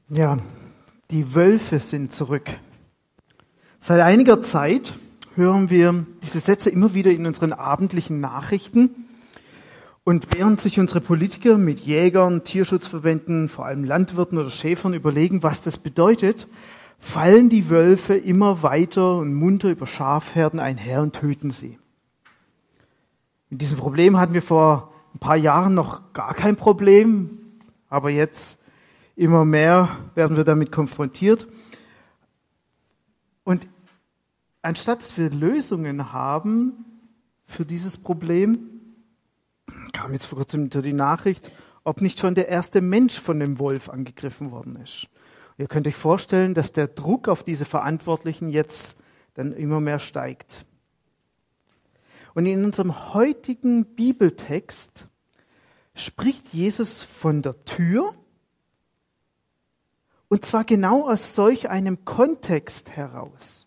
Ja, die Wölfe sind zurück. Seit einiger Zeit hören wir diese Sätze immer wieder in unseren abendlichen Nachrichten. Und während sich unsere Politiker mit Jägern, Tierschutzverbänden, vor allem Landwirten oder Schäfern überlegen, was das bedeutet, fallen die Wölfe immer weiter und munter über Schafherden einher und töten sie. Mit diesem Problem hatten wir vor ein paar Jahren noch gar kein Problem, aber jetzt immer mehr werden wir damit konfrontiert. Und anstatt dass wir Lösungen haben für dieses Problem, kam jetzt vor kurzem unter die Nachricht, ob nicht schon der erste Mensch von dem Wolf angegriffen worden ist. Und ihr könnt euch vorstellen, dass der Druck auf diese Verantwortlichen jetzt dann immer mehr steigt. Und in unserem heutigen Bibeltext spricht Jesus von der Tür, und zwar genau aus solch einem Kontext heraus.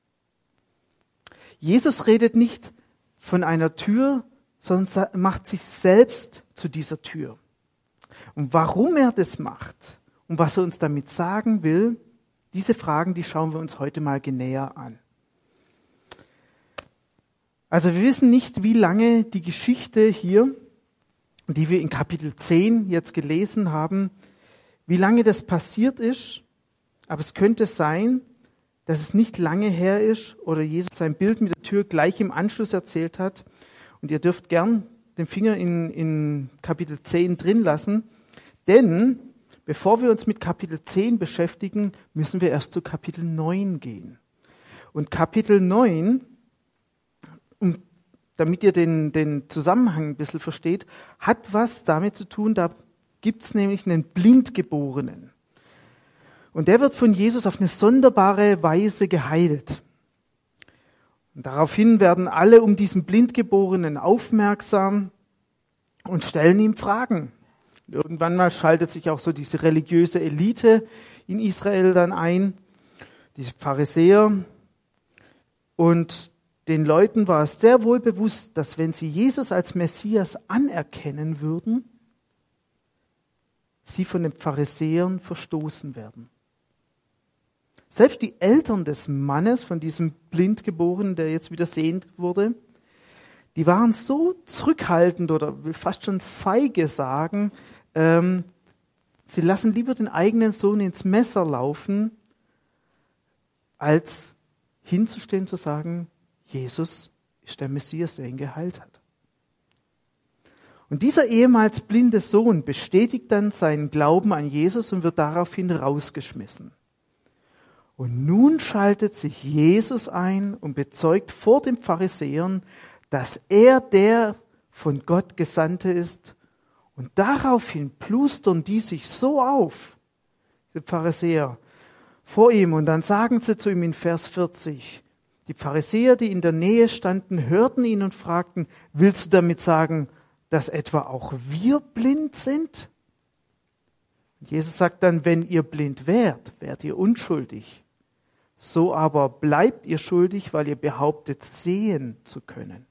Jesus redet nicht von einer Tür, sondern macht sich selbst zu dieser Tür. Und warum er das macht und was er uns damit sagen will, diese Fragen, die schauen wir uns heute mal genauer an. Also wir wissen nicht, wie lange die Geschichte hier, die wir in Kapitel 10 jetzt gelesen haben, wie lange das passiert ist, aber es könnte sein, dass es nicht lange her ist oder Jesus sein Bild mit der Tür gleich im Anschluss erzählt hat. Und ihr dürft gern den Finger in Kapitel 10 drin lassen, denn bevor wir uns mit Kapitel 10 beschäftigen, müssen wir erst zu Kapitel 9 gehen. Und Kapitel 9, damit ihr den Zusammenhang ein bisschen versteht, hat was damit zu tun, da gibt es nämlich einen Blindgeborenen. Und der wird von Jesus auf eine sonderbare Weise geheilt. Und daraufhin werden alle um diesen Blindgeborenen aufmerksam und stellen ihm Fragen. Und irgendwann mal schaltet sich auch so diese religiöse Elite in Israel dann ein, diese Pharisäer. Und den Leuten war es sehr wohl bewusst, dass wenn sie Jesus als Messias anerkennen würden, sie von den Pharisäern verstoßen werden. Selbst die Eltern des Mannes, von diesem Blindgeborenen, der jetzt wieder sehend wurde, die waren so zurückhaltend oder will fast schon feige sagen, sie lassen lieber den eigenen Sohn ins Messer laufen, als hinzustehen zu sagen, Jesus ist der Messias, der ihn geheilt hat. Und dieser ehemals blinde Sohn bestätigt dann seinen Glauben an Jesus und wird daraufhin rausgeschmissen. Und nun schaltet sich Jesus ein und bezeugt vor den Pharisäern, dass er der von Gott Gesandte ist. Und daraufhin plustern die sich so auf, die Pharisäer, vor ihm. Und dann sagen sie zu ihm in Vers 40, die Pharisäer, die in der Nähe standen, hörten ihn und fragten, willst du damit sagen, dass etwa auch wir blind sind? Und Jesus sagt dann, wenn ihr blind wärt, wärt ihr unschuldig. So aber bleibt ihr schuldig, weil ihr behauptet, sehen zu können.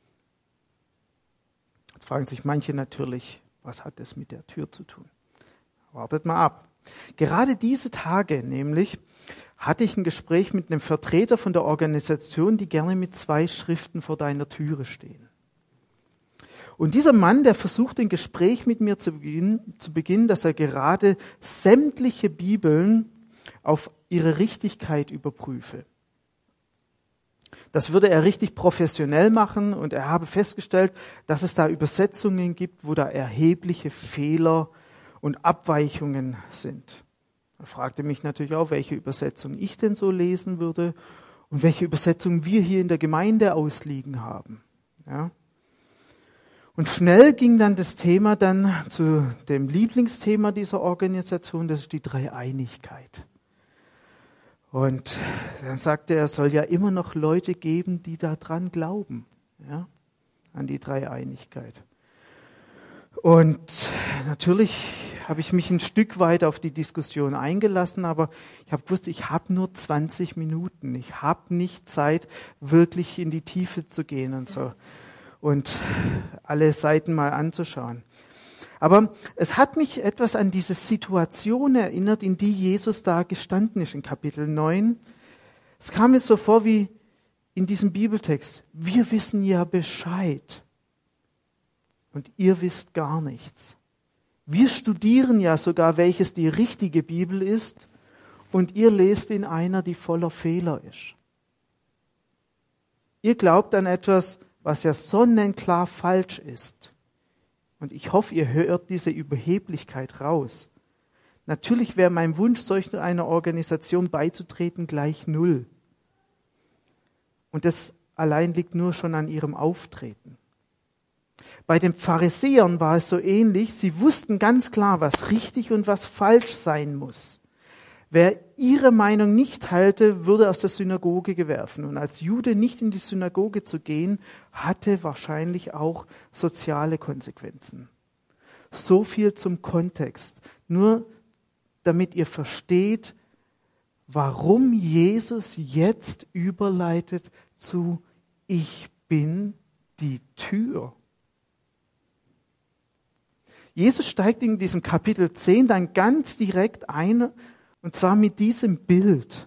Jetzt fragen sich manche natürlich, was hat das mit der Tür zu tun? Wartet mal ab. Gerade diese Tage nämlich hatte ich ein Gespräch mit einem Vertreter von der Organisation, die gerne mit 2 Schriften vor deiner Türe stehen. Und dieser Mann, der versucht, ein Gespräch mit mir zu beginnen, dass er gerade sämtliche Bibeln auf ihre Richtigkeit überprüfe. Das würde er richtig professionell machen und er habe festgestellt, dass es da Übersetzungen gibt, wo da erhebliche Fehler und Abweichungen sind. Er fragte mich natürlich auch, welche Übersetzung ich denn so lesen würde und welche Übersetzung wir hier in der Gemeinde ausliegen haben. Ja. Und schnell ging dann das Thema dann zu dem Lieblingsthema dieser Organisation, das ist die Dreieinigkeit. Und dann sagte er, es soll ja immer noch Leute geben, die daran glauben, ja, an die Dreieinigkeit. Und natürlich habe ich mich ein Stück weit auf die Diskussion eingelassen, aber ich habe gewusst, ich habe nur 20 Minuten. Ich habe nicht Zeit, wirklich in die Tiefe zu gehen und so und alle Seiten mal anzuschauen. Aber es hat mich etwas an diese Situation erinnert, in die Jesus da gestanden ist in Kapitel 9. Es kam mir so vor wie in diesem Bibeltext. Wir wissen ja Bescheid und ihr wisst gar nichts. Wir studieren ja sogar, welches die richtige Bibel ist und ihr lest in einer, die voller Fehler ist. Ihr glaubt an etwas, was ja sonnenklar falsch ist. Und ich hoffe, ihr hört diese Überheblichkeit raus. Natürlich wäre mein Wunsch, solch einer Organisation beizutreten, gleich 0. Und das allein liegt nur schon an ihrem Auftreten. Bei den Pharisäern war es so ähnlich. Sie wussten ganz klar, was richtig und was falsch sein muss. Wer ihre Meinung nicht teilte, würde aus der Synagoge geworfen. Und als Jude nicht in die Synagoge zu gehen, hatte wahrscheinlich auch soziale Konsequenzen. So viel zum Kontext. Nur damit ihr versteht, warum Jesus jetzt überleitet zu Ich bin die Tür. Jesus steigt in diesem Kapitel 10 dann ganz direkt ein, und zwar mit diesem Bild.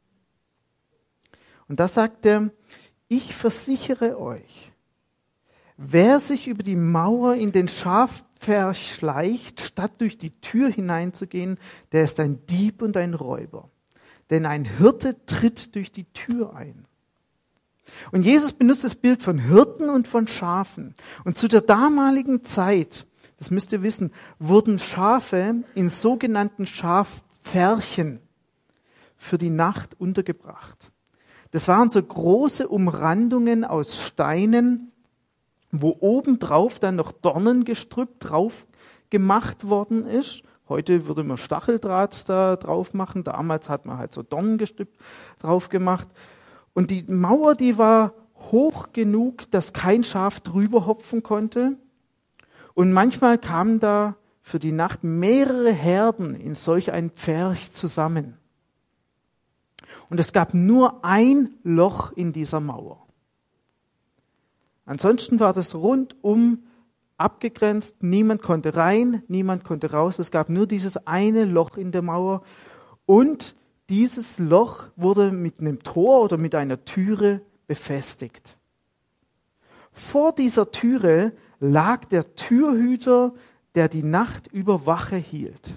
Und da sagt er, ich versichere euch, wer sich über die Mauer in den Schafpferch schleicht, statt durch die Tür hineinzugehen, der ist ein Dieb und ein Räuber. Denn ein Hirte tritt durch die Tür ein. Und Jesus benutzt das Bild von Hirten und von Schafen. Und zu der damaligen Zeit, das müsst ihr wissen, wurden Schafe in sogenannten Schafpferchen für die Nacht untergebracht. Das waren so große Umrandungen aus Steinen, wo obendrauf dann noch Dornengestrüpp drauf gemacht worden ist. Heute würde man Stacheldraht da drauf machen. Damals hat man halt so Dornengestrüpp drauf gemacht. Und die Mauer, die war hoch genug, dass kein Schaf drüber hopfen konnte. Und manchmal kamen da für die Nacht mehrere Herden in solch ein Pferch zusammen. Und es gab nur ein Loch in dieser Mauer. Ansonsten war das rundum abgegrenzt. Niemand konnte rein, niemand konnte raus. Es gab nur dieses eine Loch in der Mauer. Und dieses Loch wurde mit einem Tor oder mit einer Türe befestigt. Vor dieser Türe lag der Türhüter, der die Nacht über Wache hielt.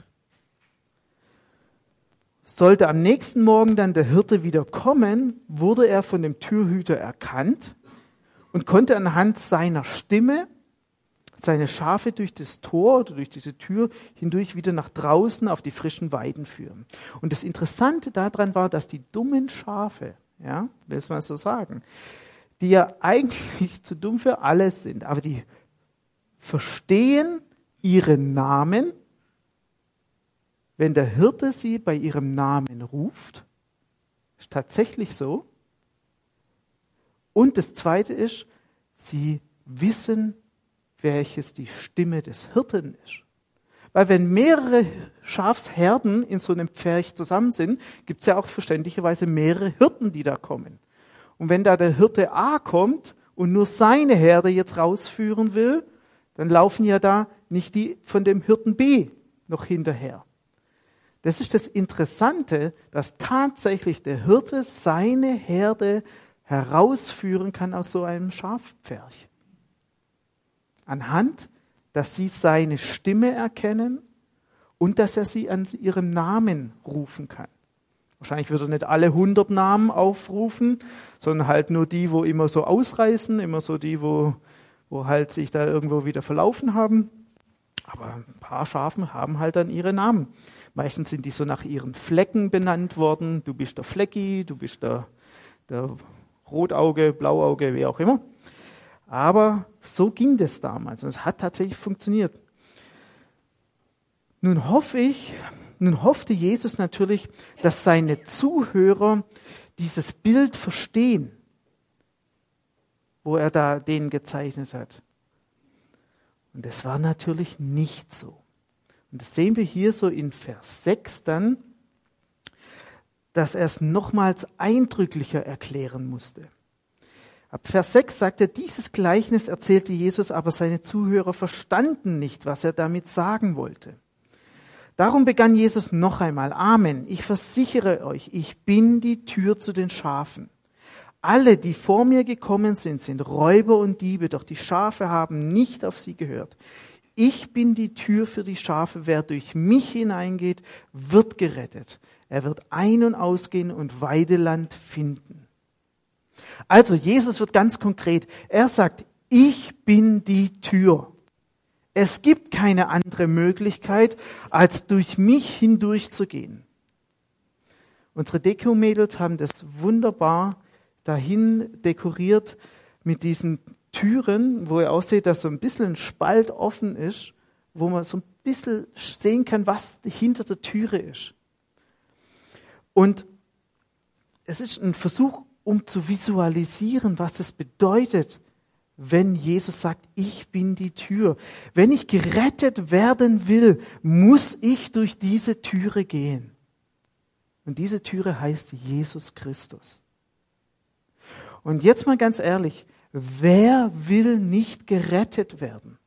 Sollte am nächsten Morgen dann der Hirte wieder kommen, wurde er von dem Türhüter erkannt und konnte anhand seiner Stimme seine Schafe durch das Tor oder durch diese Tür hindurch wieder nach draußen auf die frischen Weiden führen. Und das Interessante daran war, dass die dummen Schafe, ja, will ich mal so sagen, die ja eigentlich zu dumm für alles sind, aber die verstehen ihren Namen, wenn der Hirte sie bei ihrem Namen ruft. Ist tatsächlich so. Und das Zweite ist, sie wissen, welches die Stimme des Hirten ist. Weil wenn mehrere Schafsherden in so einem Pferch zusammen sind, gibt es ja auch verständlicherweise mehrere Hirten, die da kommen. Und wenn da der Hirte A kommt und nur seine Herde jetzt rausführen will, dann laufen ja da nicht die von dem Hirten B noch hinterher. Das ist das Interessante, dass tatsächlich der Hirte seine Herde herausführen kann aus so einem Schafpferch. Anhand, dass sie seine Stimme erkennen und dass er sie an ihrem Namen rufen kann. Wahrscheinlich wird er nicht alle 100 Namen aufrufen, sondern halt nur die, wo immer so ausreißen, immer so die, wo halt sich da irgendwo wieder verlaufen haben. Aber ein paar Schafen haben halt dann ihre Namen. Meistens sind die so nach ihren Flecken benannt worden. Du bist der Flecki, du bist der Rotauge, Blauauge, wie auch immer. Aber so ging das damals und es hat tatsächlich funktioniert. Nun hoffte Jesus natürlich, dass seine Zuhörer dieses Bild verstehen, wo er da denen gezeichnet hat. Und das war natürlich nicht so. Und das sehen wir hier so in Vers 6 dann, dass er es nochmals eindrücklicher erklären musste. Ab Vers 6 sagt er, dieses Gleichnis erzählte Jesus, aber seine Zuhörer verstanden nicht, was er damit sagen wollte. Darum begann Jesus noch einmal, Amen, ich versichere euch, ich bin die Tür zu den Schafen. Alle, die vor mir gekommen sind, sind Räuber und Diebe, doch die Schafe haben nicht auf sie gehört. Ich bin die Tür für die Schafe, wer durch mich hineingeht, wird gerettet. Er wird ein- und ausgehen und Weideland finden. Also Jesus wird ganz konkret. Er sagt, ich bin die Tür. Es gibt keine andere Möglichkeit, als durch mich hindurchzugehen. Unsere Deko-Mädels haben das wunderbar dahin dekoriert mit diesen Türen, wo ihr auch seht, dass so ein bisschen ein Spalt offen ist, wo man so ein bisschen sehen kann, was hinter der Türe ist. Und es ist ein Versuch, um zu visualisieren, was es bedeutet, wenn Jesus sagt, ich bin die Tür. Wenn ich gerettet werden will, muss ich durch diese Türe gehen. Und diese Türe heißt Jesus Christus. Und jetzt mal ganz ehrlich, wer will nicht gerettet werden?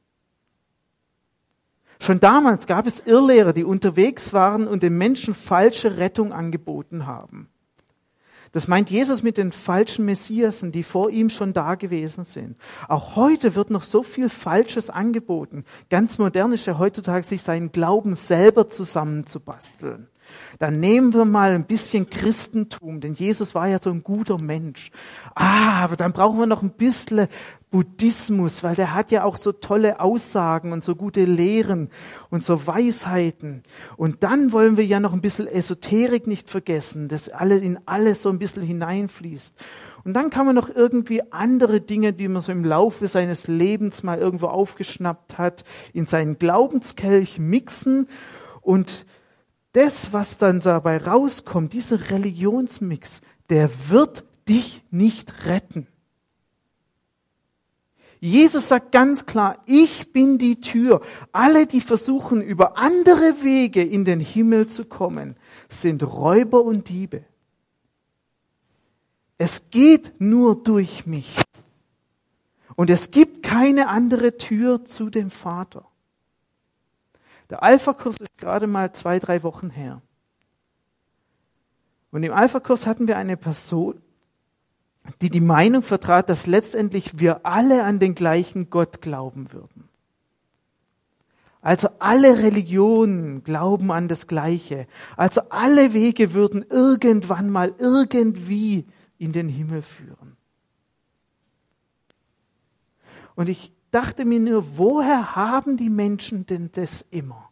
Schon damals gab es Irrlehrer, die unterwegs waren und den Menschen falsche Rettung angeboten haben. Das meint Jesus mit den falschen Messiasen, die vor ihm schon da gewesen sind. Auch heute wird noch so viel Falsches angeboten. Ganz modern ist ja heutzutage, sich seinen Glauben selber zusammenzubasteln. Dann nehmen wir mal ein bisschen Christentum, denn Jesus war ja so ein guter Mensch. Aber dann brauchen wir noch ein bisschen Buddhismus, weil der hat ja auch so tolle Aussagen und so gute Lehren und so Weisheiten. Und dann wollen wir ja noch ein bisschen Esoterik nicht vergessen, das in alles so ein bisschen hineinfließt. Und dann kann man noch irgendwie andere Dinge, die man so im Laufe seines Lebens mal irgendwo aufgeschnappt hat, in seinen Glaubenskelch mixen. Und das, was dann dabei rauskommt, dieser Religionsmix, der wird dich nicht retten. Jesus sagt ganz klar, ich bin die Tür. Alle, die versuchen, über andere Wege in den Himmel zu kommen, sind Räuber und Diebe. Es geht nur durch mich. Und es gibt keine andere Tür zu dem Vater. Der Alpha-Kurs ist gerade mal 2-3 Wochen her. Und im Alpha-Kurs hatten wir eine Person, die Meinung vertrat, dass letztendlich wir alle an den gleichen Gott glauben würden. Also alle Religionen glauben an das Gleiche. Also alle Wege würden irgendwann mal irgendwie in den Himmel führen. Und ich dachte mir nur, woher haben die Menschen denn das immer?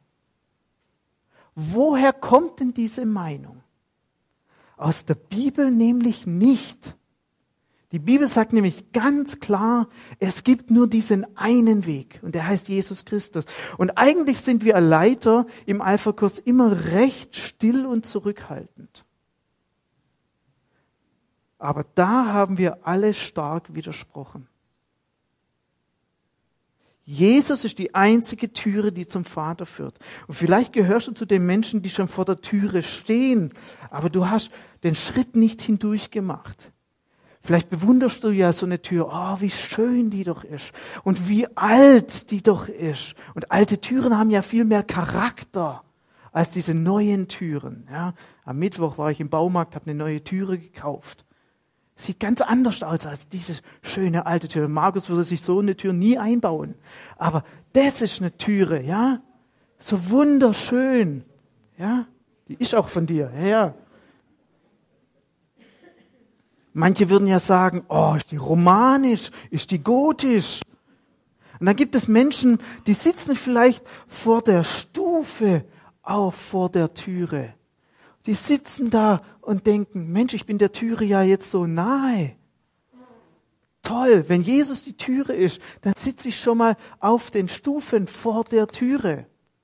Woher kommt denn diese Meinung? Aus der Bibel nämlich nicht. Die Bibel sagt nämlich ganz klar, es gibt nur diesen einen Weg und der heißt Jesus Christus. Und eigentlich sind wir Leiter im Alpha-Kurs immer recht still und zurückhaltend. Aber da haben wir alle stark widersprochen. Jesus ist die einzige Türe, die zum Vater führt. Und vielleicht gehörst du zu den Menschen, die schon vor der Türe stehen, aber du hast den Schritt nicht hindurch gemacht. Vielleicht bewunderst du ja so eine Tür, oh, wie schön die doch ist und wie alt die doch ist. Und alte Türen haben ja viel mehr Charakter als diese neuen Türen. Ja, am Mittwoch war ich im Baumarkt, habe eine neue Türe gekauft. Sieht ganz anders aus als diese schöne alte Tür. Markus würde sich so eine Tür nie einbauen. Aber das ist eine Türe, ja, so wunderschön, ja, die ist auch von dir, ja. Manche würden ja sagen, oh, ist die romanisch, ist die gotisch. Und dann gibt es Menschen, die sitzen vielleicht vor der Stufe, auch vor der Türe. Die sitzen da und denken, Mensch, ich bin der Türe ja jetzt so nahe. Toll, wenn Jesus die Türe ist, dann sitze ich schon mal auf den Stufen vor der Türe.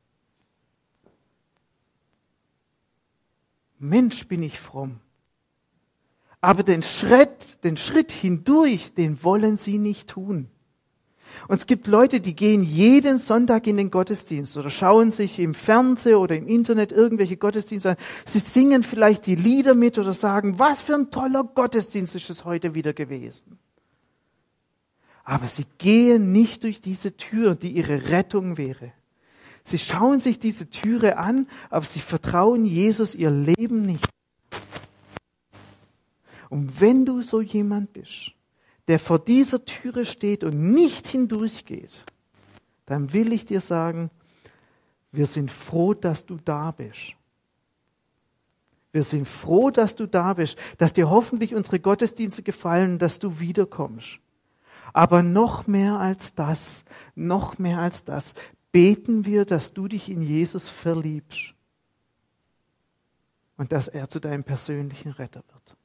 Mensch, bin ich fromm. Aber den Schritt hindurch, den wollen sie nicht tun. Und es gibt Leute, die gehen jeden Sonntag in den Gottesdienst oder schauen sich im Fernsehen oder im Internet irgendwelche Gottesdienste an. Sie singen vielleicht die Lieder mit oder sagen, was für ein toller Gottesdienst ist es heute wieder gewesen. Aber sie gehen nicht durch diese Tür, die ihre Rettung wäre. Sie schauen sich diese Türe an, aber sie vertrauen Jesus ihr Leben nicht. Und wenn du so jemand bist, der vor dieser Türe steht und nicht hindurchgeht, dann will ich dir sagen, wir sind froh, dass du da bist. Wir sind froh, dass du da bist, dass dir hoffentlich unsere Gottesdienste gefallen, dass du wiederkommst. Aber noch mehr als das, beten wir, dass du dich in Jesus verliebst und dass er zu deinem persönlichen Retter wird.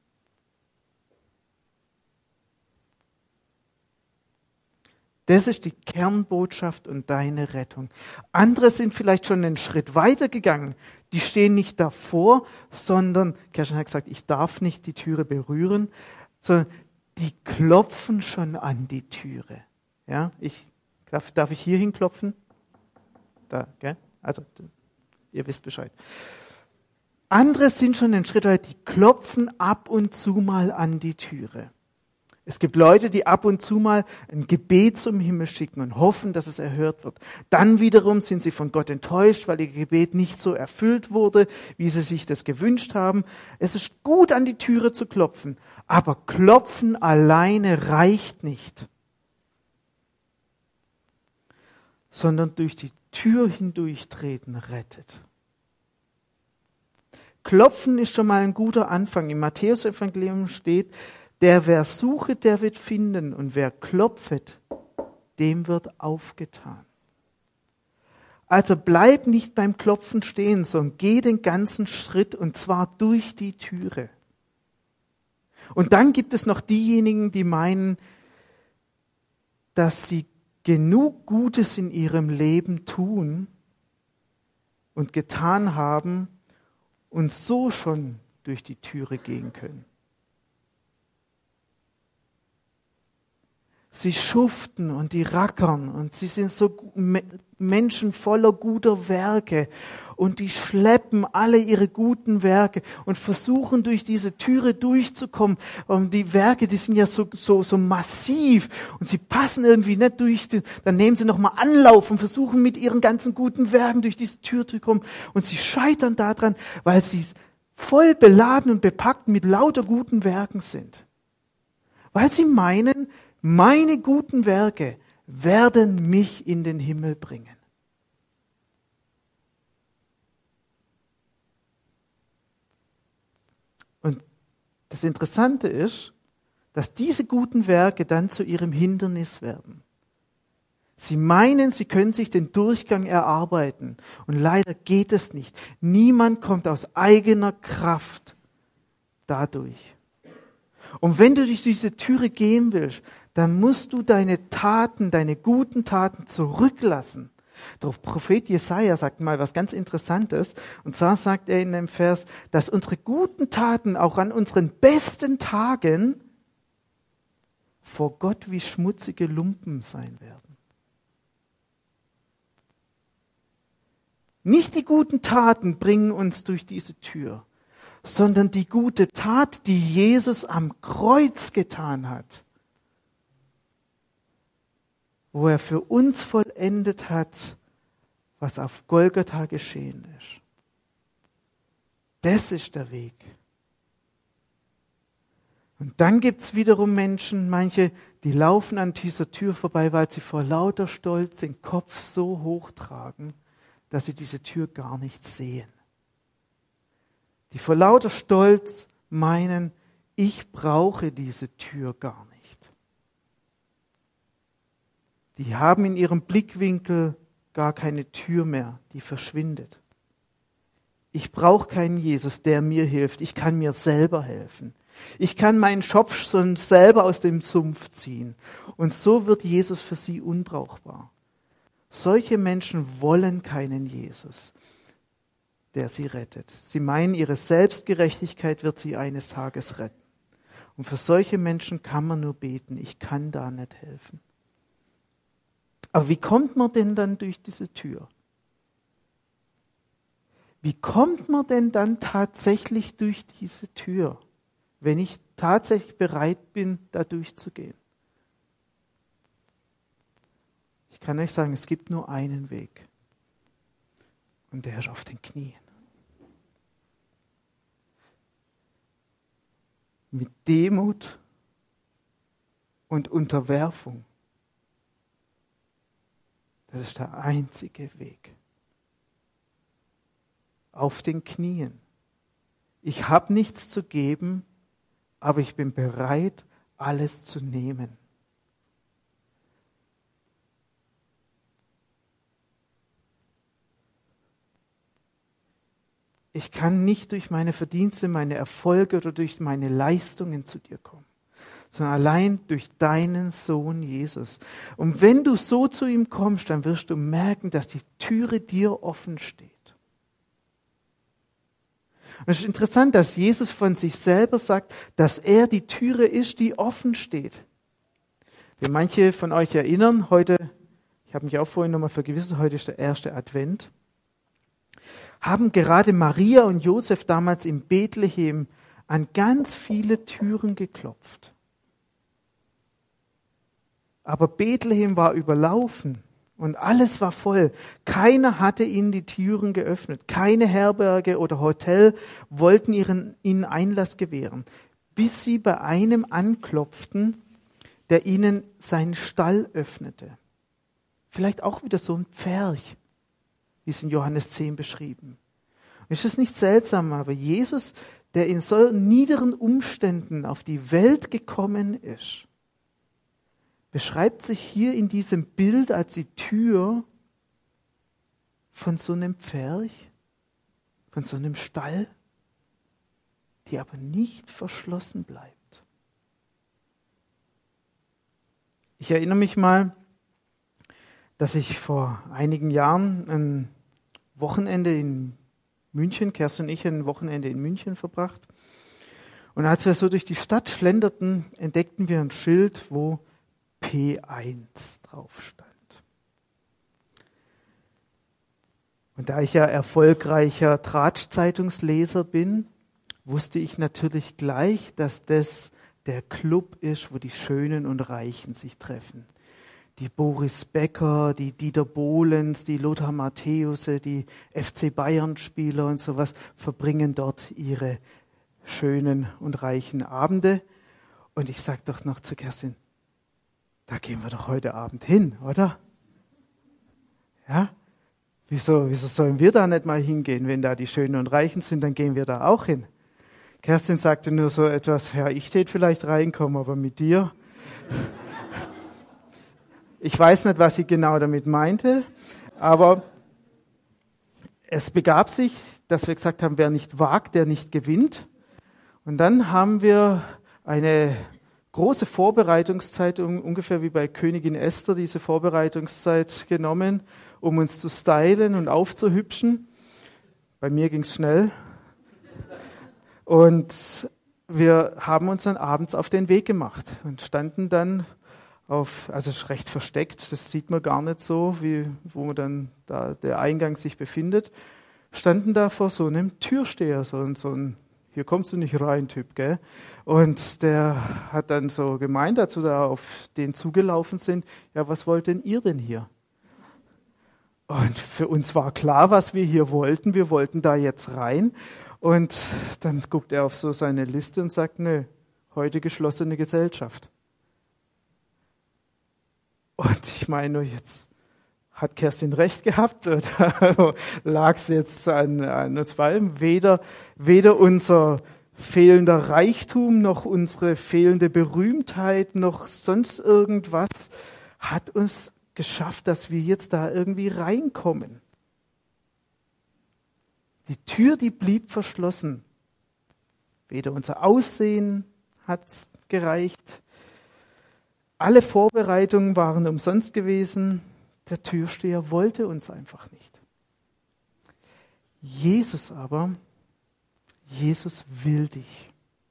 Das ist die Kernbotschaft und deine Rettung. Andere sind vielleicht schon einen Schritt weiter gegangen. Die stehen nicht davor, sondern, Kerstin hat gesagt, ich darf nicht die Türe berühren, sondern die klopfen schon an die Türe. Ja, darf ich hier hinklopfen? Da, gell? Also, ihr wisst Bescheid. Andere sind schon einen Schritt weiter, die klopfen ab und zu mal an die Türe. Es gibt Leute, die ab und zu mal ein Gebet zum Himmel schicken und hoffen, dass es erhört wird. Dann wiederum sind sie von Gott enttäuscht, weil ihr Gebet nicht so erfüllt wurde, wie sie sich das gewünscht haben. Es ist gut, an die Türe zu klopfen, aber Klopfen alleine reicht nicht, sondern durch die Tür hindurchtreten rettet. Klopfen ist schon mal ein guter Anfang. Im Matthäus-Evangelium steht, wer suchet, der wird finden, und wer klopfet, dem wird aufgetan. Also bleib nicht beim Klopfen stehen, sondern geh den ganzen Schritt, und zwar durch die Türe. Und dann gibt es noch diejenigen, die meinen, dass sie genug Gutes in ihrem Leben tun und getan haben und so schon durch die Türe gehen können. Sie schuften und die rackern und sie sind so Menschen voller guter Werke und die schleppen alle ihre guten Werke und versuchen durch diese Türe durchzukommen. Und die Werke, die sind ja so massiv und sie passen irgendwie nicht durch. Dann nehmen sie nochmal Anlauf und versuchen mit ihren ganzen guten Werken durch diese Tür zu kommen und sie scheitern daran, weil sie voll beladen und bepackt mit lauter guten Werken sind. Weil sie meinen, meine guten Werke werden mich in den Himmel bringen. Und das Interessante ist, dass diese guten Werke dann zu ihrem Hindernis werden. Sie meinen, sie können sich den Durchgang erarbeiten. Und leider geht es nicht. Niemand kommt aus eigener Kraft dadurch. Und wenn du durch diese Türe gehen willst, dann musst du deine Taten, deine guten Taten zurücklassen. Der Prophet Jesaja sagt mal was ganz Interessantes. Und zwar sagt er in dem Vers, dass unsere guten Taten auch an unseren besten Tagen vor Gott wie schmutzige Lumpen sein werden. Nicht die guten Taten bringen uns durch diese Tür, sondern die gute Tat, die Jesus am Kreuz getan hat, wo er für uns vollendet hat, was auf Golgatha geschehen ist. Das ist der Weg. Und dann gibt's wiederum Menschen, manche, die laufen an dieser Tür vorbei, weil sie vor lauter Stolz den Kopf so hoch tragen, dass sie diese Tür gar nicht sehen. Die vor lauter Stolz meinen, ich brauche diese Tür gar nicht. Die haben in ihrem Blickwinkel gar keine Tür mehr, die verschwindet. Ich brauche keinen Jesus, der mir hilft. Ich kann mir selber helfen. Ich kann meinen Schopf schon selber aus dem Sumpf ziehen. Und so wird Jesus für sie unbrauchbar. Solche Menschen wollen keinen Jesus, der sie rettet. Sie meinen, ihre Selbstgerechtigkeit wird sie eines Tages retten. Und für solche Menschen kann man nur beten. Ich kann da nicht helfen. Aber wie kommt man denn dann durch diese Tür? Wie kommt man denn dann tatsächlich durch diese Tür, wenn ich tatsächlich bereit bin, da durchzugehen? kann euch sagen, es gibt nur einen Weg. Und der ist auf den Knien. Mit Demut und Unterwerfung. Das ist der einzige Weg. Auf den Knien. Ich habe nichts zu geben, aber ich bin bereit, alles zu nehmen. Ich kann nicht durch meine Verdienste, meine Erfolge oder durch meine Leistungen zu dir kommen, sondern allein durch deinen Sohn Jesus. Und wenn du so zu ihm kommst, dann wirst du merken, dass die Türe dir offen steht. Und es ist interessant, dass Jesus von sich selber sagt, dass er die Türe ist, die offen steht. Wie manche von euch erinnern, heute, ich habe mich auch vorhin nochmal vergewissert, heute ist der erste Advent, haben gerade Maria und Josef damals in Bethlehem an ganz viele Türen geklopft. Aber Bethlehem war überlaufen und alles war voll. Keiner hatte ihnen die Türen geöffnet. Keine Herberge oder Hotel wollten ihnen Einlass gewähren, bis sie bei einem anklopften, der ihnen seinen Stall öffnete. Vielleicht auch wieder so ein Pferch, wie es in Johannes 10 beschrieben. Und ist es nicht seltsam, aber Jesus, der in so niederen Umständen auf die Welt gekommen ist, beschreibt sich hier in diesem Bild als die Tür von so einem Pferch, von so einem Stall, die aber nicht verschlossen bleibt. Ich erinnere mich mal, dass ich vor einigen Jahren ein Wochenende in München, Kerstin und ich, ein Wochenende in München verbracht. Und als wir so durch die Stadt schlenderten, entdeckten wir ein Schild, wo P1 drauf stand. Und da ich ja erfolgreicher Tratsch-Zeitungsleser bin, wusste ich natürlich gleich, dass das der Club ist, wo die Schönen und Reichen sich treffen. Die Boris Becker, die Dieter Bohlens, die Lothar Matthäusse, die FC Bayern-Spieler und sowas verbringen dort ihre schönen und reichen Abende. Und ich sag doch noch zu Kerstin, da gehen wir doch heute Abend hin, oder? Ja? Wieso sollen wir da nicht mal hingehen? Wenn da die Schönen und Reichen sind, dann gehen wir da auch hin. Kerstin sagte nur so etwas, ja, ich tät vielleicht reinkommen, aber mit dir? Ich weiß nicht, was sie genau damit meinte, aber es begab sich, dass wir gesagt haben, wer nicht wagt, der nicht gewinnt. Und dann haben wir eine große Vorbereitungszeit, ungefähr wie bei Königin Esther, diese Vorbereitungszeit genommen, um uns zu stylen und aufzuhübschen. Bei mir ging's schnell. Und wir haben uns dann abends auf den Weg gemacht und standen dann also es ist recht versteckt, das sieht man gar nicht so, wo man dann da der Eingang sich befindet, standen da vor so einem Türsteher, so ein hier kommst du nicht rein Typ, gell? Und der hat dann so gemeint, als wir da auf den zugelaufen sind, ja, was wollt denn ihr denn hier? Und für uns war klar, was wir hier wollten. Wir wollten da jetzt rein. Und dann guckt er auf so seine Liste und sagt, nö, heute geschlossene Gesellschaft. Und ich meine, jetzt hat Kerstin recht gehabt oder lag es jetzt an uns beiden? Weder unser fehlender Reichtum noch unsere fehlende Berühmtheit noch sonst irgendwas hat uns geschafft, dass wir jetzt da irgendwie reinkommen. Die Tür, die blieb verschlossen. Weder unser Aussehen hat gereicht. Alle Vorbereitungen waren umsonst gewesen. Der Türsteher wollte uns einfach nicht. Jesus will dich.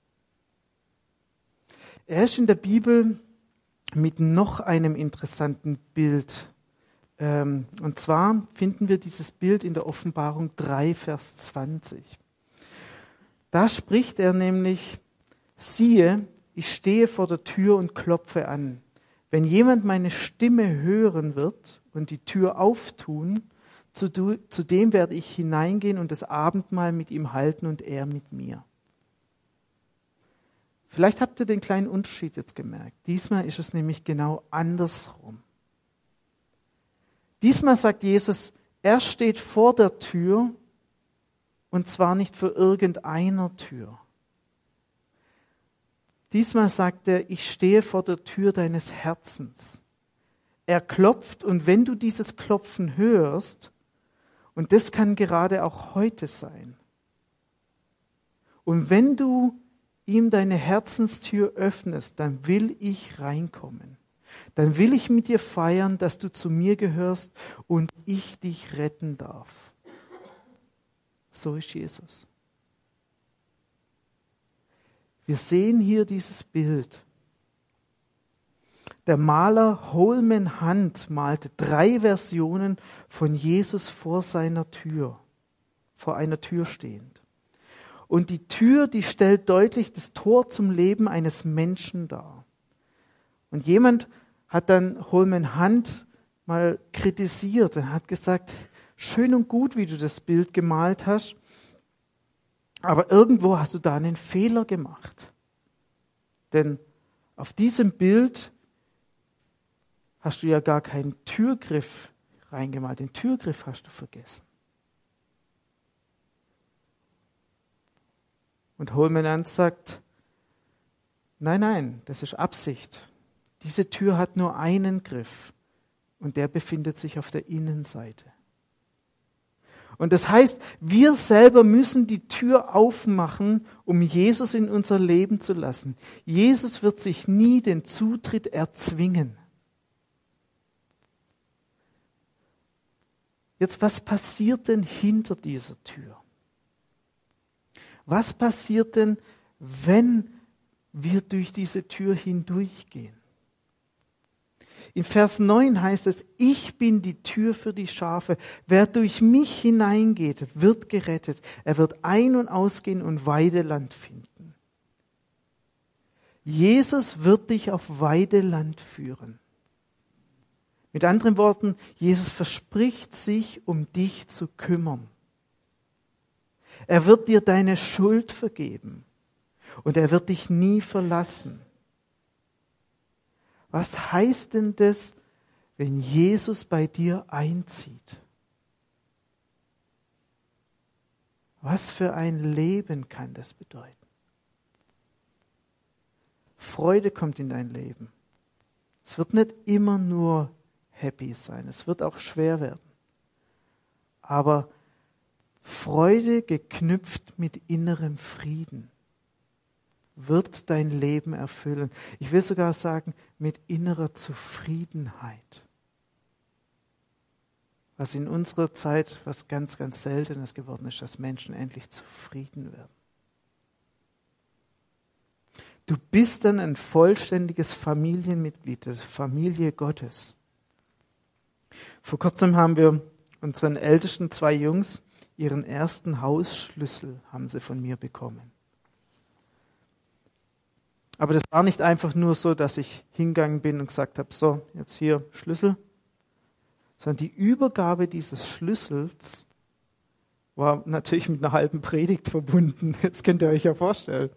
Er ist in der Bibel mit noch einem interessanten Bild. Und zwar finden wir dieses Bild in der Offenbarung 3, Vers 20. Da spricht er nämlich, siehe, ich stehe vor der Tür und klopfe an. Wenn jemand meine Stimme hören wird und die Tür auftun, zu dem werde ich hineingehen und das Abendmahl mit ihm halten und er mit mir. Vielleicht habt ihr den kleinen Unterschied jetzt gemerkt. Diesmal ist es nämlich genau andersrum. Diesmal sagt Jesus, er steht vor der Tür und zwar nicht vor irgendeiner Tür. Diesmal sagt er, ich stehe vor der Tür deines Herzens. Er klopft und wenn du dieses Klopfen hörst, und das kann gerade auch heute sein, und wenn du ihm deine Herzenstür öffnest, dann will ich reinkommen. Dann will ich mit dir feiern, dass du zu mir gehörst und ich dich retten darf. So ist Jesus. Wir sehen hier dieses Bild. Der Maler Holman Hunt malte 3 Versionen von Jesus vor seiner Tür, vor einer Tür stehend. Und die Tür, die stellt deutlich das Tor zum Leben eines Menschen dar. Und jemand hat dann Holman Hunt mal kritisiert und hat gesagt, schön und gut, wie du das Bild gemalt hast, aber irgendwo hast du da einen Fehler gemacht. Denn auf diesem Bild hast du ja gar keinen Türgriff reingemalt. Den Türgriff hast du vergessen. Und Holman Hunt sagt, nein, das ist Absicht. Diese Tür hat nur einen Griff und der befindet sich auf der Innenseite. Und das heißt, wir selber müssen die Tür aufmachen, um Jesus in unser Leben zu lassen. Jesus wird sich nie den Zutritt erzwingen. Jetzt, was passiert denn hinter dieser Tür? Was passiert denn, wenn wir durch diese Tür hindurchgehen? In Vers 9 heißt es, ich bin die Tür für die Schafe. Wer durch mich hineingeht, wird gerettet. Er wird ein- und ausgehen und Weideland finden. Jesus wird dich auf Weideland führen. Mit anderen Worten, Jesus verspricht sich, um dich zu kümmern. Er wird dir deine Schuld vergeben und er wird dich nie verlassen. Was heißt denn das, wenn Jesus bei dir einzieht? Was für ein Leben kann das bedeuten? Freude kommt in dein Leben. Es wird nicht immer nur happy sein, es wird auch schwer werden. Aber Freude geknüpft mit innerem Frieden wird dein Leben erfüllen. Ich will sogar sagen, mit innerer Zufriedenheit. Was in unserer Zeit was ganz, ganz Seltenes geworden ist, dass Menschen endlich zufrieden werden. Du bist dann ein vollständiges Familienmitglied der Familie Gottes. Vor kurzem haben wir unseren ältesten 2 Jungs ihren ersten Hausschlüssel haben sie von mir bekommen. Aber das war nicht einfach nur so, dass ich hingegangen bin und gesagt habe, so, jetzt hier Schlüssel, sondern die Übergabe dieses Schlüssels war natürlich mit einer halben Predigt verbunden. Jetzt könnt ihr euch ja vorstellen.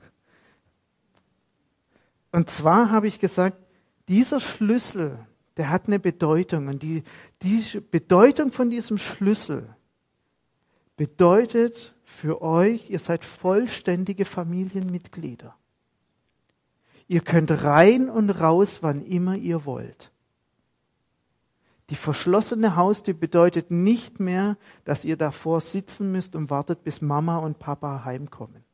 Und zwar habe ich gesagt, dieser Schlüssel, der hat eine Bedeutung. Und die Bedeutung von diesem Schlüssel bedeutet für euch, ihr seid vollständige Familienmitglieder. Ihr könnt rein und raus, wann immer ihr wollt. Die verschlossene Haustür bedeutet nicht mehr, dass ihr davor sitzen müsst und wartet, bis Mama und Papa heimkommen.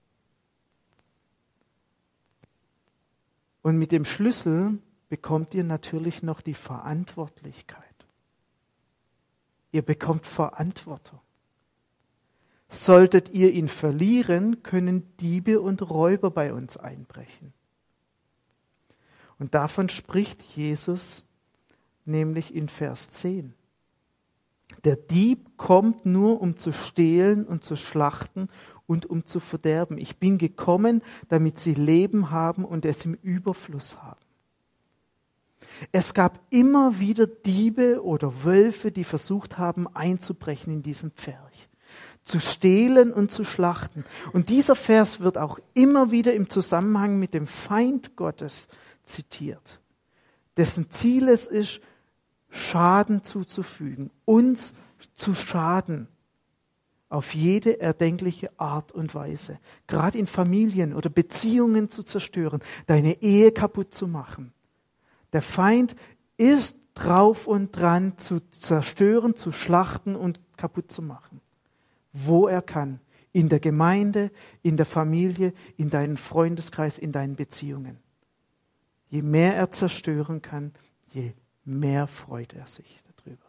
Und mit dem Schlüssel bekommt ihr natürlich noch die Verantwortlichkeit. Ihr bekommt Verantwortung. Solltet ihr ihn verlieren, können Diebe und Räuber bei uns einbrechen. Und davon spricht Jesus nämlich in Vers 10. Der Dieb kommt nur, um zu stehlen und zu schlachten und um zu verderben. Ich bin gekommen, damit sie Leben haben und es im Überfluss haben. Es gab immer wieder Diebe oder Wölfe, die versucht haben, einzubrechen in diesen Pferch, zu stehlen und zu schlachten. Und dieser Vers wird auch immer wieder im Zusammenhang mit dem Feind Gottes zitiert, dessen Ziel es ist, Schaden zuzufügen, uns zu schaden, auf jede erdenkliche Art und Weise, gerade in Familien oder Beziehungen zu zerstören, deine Ehe kaputt zu machen. Der Feind ist drauf und dran zu zerstören, zu schlachten und kaputt zu machen, wo er kann, in der Gemeinde, in der Familie, in deinem Freundeskreis, in deinen Beziehungen. Je mehr er zerstören kann, je mehr freut er sich darüber.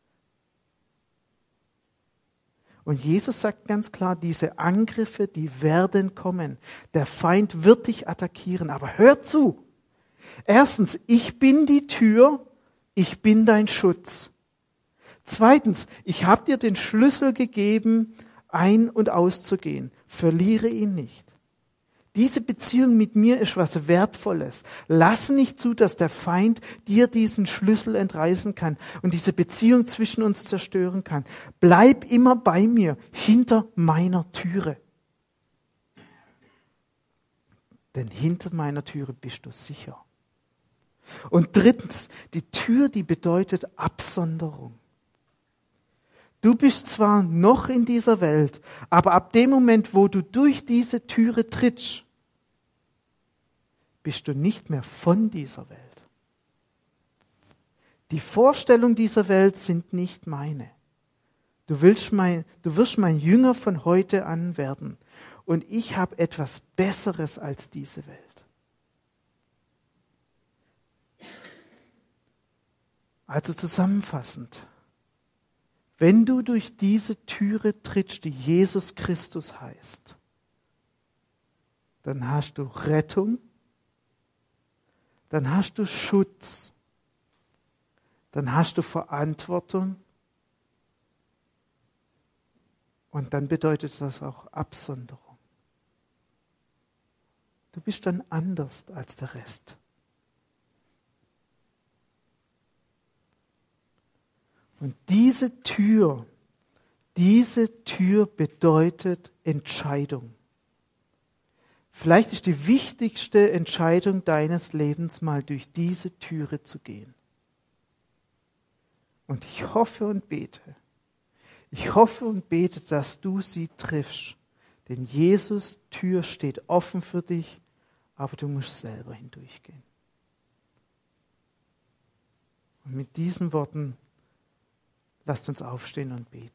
Und Jesus sagt ganz klar, diese Angriffe, die werden kommen. Der Feind wird dich attackieren, aber hör zu. Erstens, ich bin die Tür, ich bin dein Schutz. Zweitens, ich habe dir den Schlüssel gegeben, ein- und auszugehen. Verliere ihn nicht. Diese Beziehung mit mir ist was Wertvolles. Lass nicht zu, dass der Feind dir diesen Schlüssel entreißen kann und diese Beziehung zwischen uns zerstören kann. Bleib immer bei mir, hinter meiner Türe. Denn hinter meiner Türe bist du sicher. Und drittens, die Tür, die bedeutet Absonderung. Du bist zwar noch in dieser Welt, aber ab dem Moment, wo du durch diese Türe trittst, bist du nicht mehr von dieser Welt. Die Vorstellungen dieser Welt sind nicht meine. Du wirst mein Jünger von heute an werden. Und ich habe etwas Besseres als diese Welt. Also zusammenfassend. Wenn du durch diese Türe trittst, die Jesus Christus heißt, dann hast du Rettung, dann hast du Schutz, dann hast du Verantwortung und dann bedeutet das auch Absonderung. Du bist dann anders als der Rest. Und diese Tür bedeutet Entscheidung. Vielleicht ist die wichtigste Entscheidung deines Lebens, mal durch diese Türe zu gehen. Und ich hoffe und bete, dass du sie triffst. Denn Jesus' Tür steht offen für dich, aber du musst selber hindurchgehen. Und mit diesen Worten lasst uns aufstehen und beten.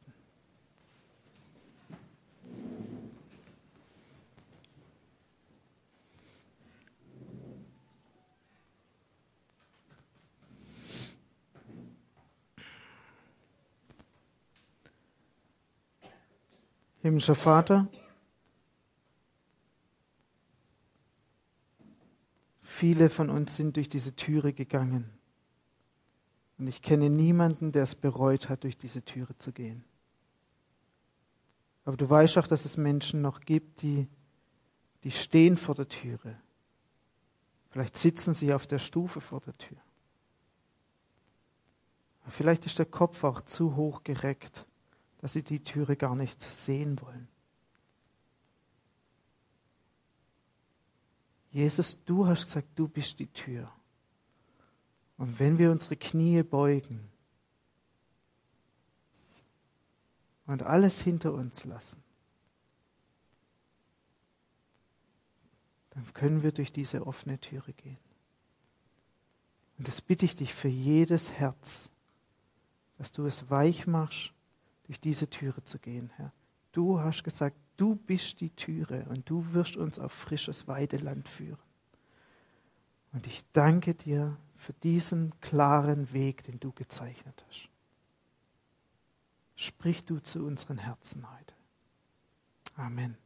Himmlischer Vater, viele von uns sind durch diese Türe gegangen. Und ich kenne niemanden, der es bereut hat, durch diese Türe zu gehen. Aber du weißt auch, dass es Menschen noch gibt, die stehen vor der Türe. Vielleicht sitzen sie auf der Stufe vor der Tür. Aber vielleicht ist der Kopf auch zu hoch gereckt, dass sie die Türe gar nicht sehen wollen. Jesus, du hast gesagt, du bist die Tür. Und wenn wir unsere Knie beugen und alles hinter uns lassen, dann können wir durch diese offene Türe gehen. Und das bitte ich dich für jedes Herz, dass du es weich machst, durch diese Türe zu gehen, Herr. Du hast gesagt, du bist die Türe und du wirst uns auf frisches Weideland führen. Und ich danke dir für diesen klaren Weg, den du gezeichnet hast. Sprich du zu unseren Herzen heute. Amen.